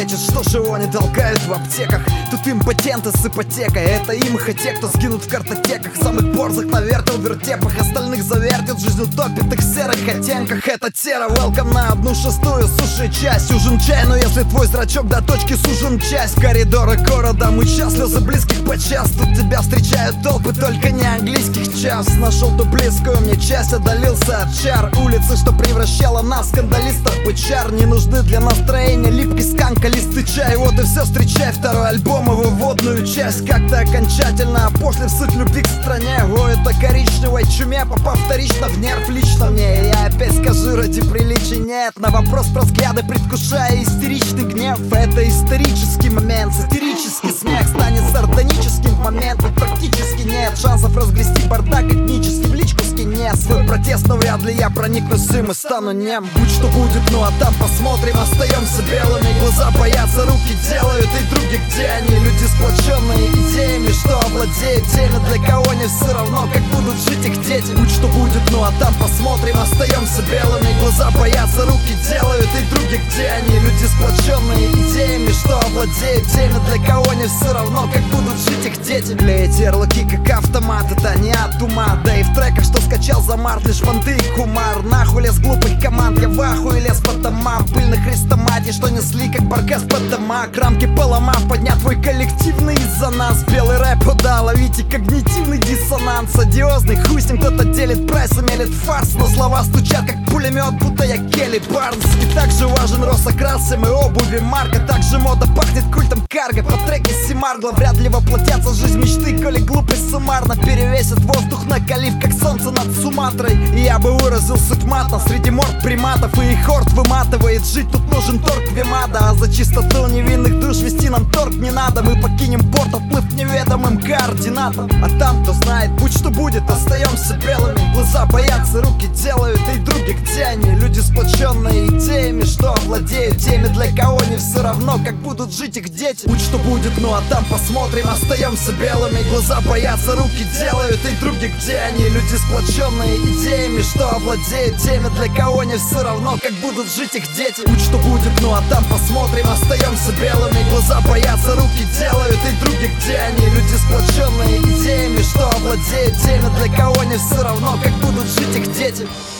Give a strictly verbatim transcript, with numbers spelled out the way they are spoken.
значит, что же его не толкают в аптеках? Тут импотенты с ипотекой, это им их и те, кто сгинут в картотеках. Самых борзых навертел в вертепах, остальных завертит, жизнь утопит их в серых оттенках. Это тера, welcome на одну шестую, суши часть. Ужин чай, но если твой зрачок до точки сужен часть. Коридоры города, мыча слезы близких подчас. Тут тебя встречают толпы, только не английских час. Нашел ту близкую мне часть, отдалился от чар улицы, что превращала нас в скандалистов бычар. Не нужны для настроения липкий сканка, листы чай. Вот и все, встречай второй альбом и выводную часть. Как-то окончательно, а после в суть любви к стране. О, это коричневой чуме, попав вторично в нерв лично мне. И я опять скажу ради приличия нет на вопрос про взгляды, предвкушая истеричный гнев. Это исторический момент, сатирический смех станет сардоническим моментом. Практически нет шансов разгрести бардак этнический в личку скине. Свой протест, но вряд ли я проникнусь им и стану нем. Будь что будет, ну а там посмотрим. Остаемся белыми, глаза боятся, руки делают. И други, где они? Люди, сплоченные идеями, что овладеют теми, для кого не все равно, как будут жить их дети. Будь что будет, ну а там посмотрим. Остаемся белыми, глаза боятся, руки делают. И други, где они? Люди, сплоченные идеями, что овладеют теми, для кого не все равно, как будут жить их дети. Клеить ярлыки как автомат, это не от ума. Да и в треках, что скачал за март, лишь фанты и кумар. Нахуй лес глупых команд, я в ахуе лез по домам. Пыльных хрестоматий, что несли как баркас по домах. Рамки поломав, поднять твой коллективный из-за нас. Белый рэп, о да, ловите когнитивный диссонанс. Одиозный хуй с ним, кто-то делит прайс, мелит фарс. Но слова стучат как пулемет, будто я Келли Барнс. И также важен рост окрасом и обуви марка. Также мода пахнет культом карго. По треке Симаргла вряд ли воплотятся жизнь мечты, коли глупость суммарно перевесит воздух, накалив как солнце над Суматрой. И я бы выразил суть матно среди морд приматов, и их хорд выматывает. Жить тут нужен торг Вимада, а за чистоту невинных душ вести нам торг не надо. Мы покинем порт, отплыв к неведомым координатам. А там, кто знает, будь что будет, остаемся белыми. Глаза боятся, руки делают. И други, где они? Люди, сплоченные идеями, что овладеют теми, для кого не все равно, как будут жить их дети. Будь что будет, ну а там посмотрим. Остаемся белыми, глаза боятся, руки делают. И други, где они? Люди, сплоченные идеями, что овладеют теми, для кого не все равно, как будут жить их дети. Будь что будет, ну а там посмотрим. Остаемся белыми, глаза боятся, руки делают. И други, где они? Люди, сплоченные идеями, что овладеют теми, для кого не все равно, как будут жить их дети.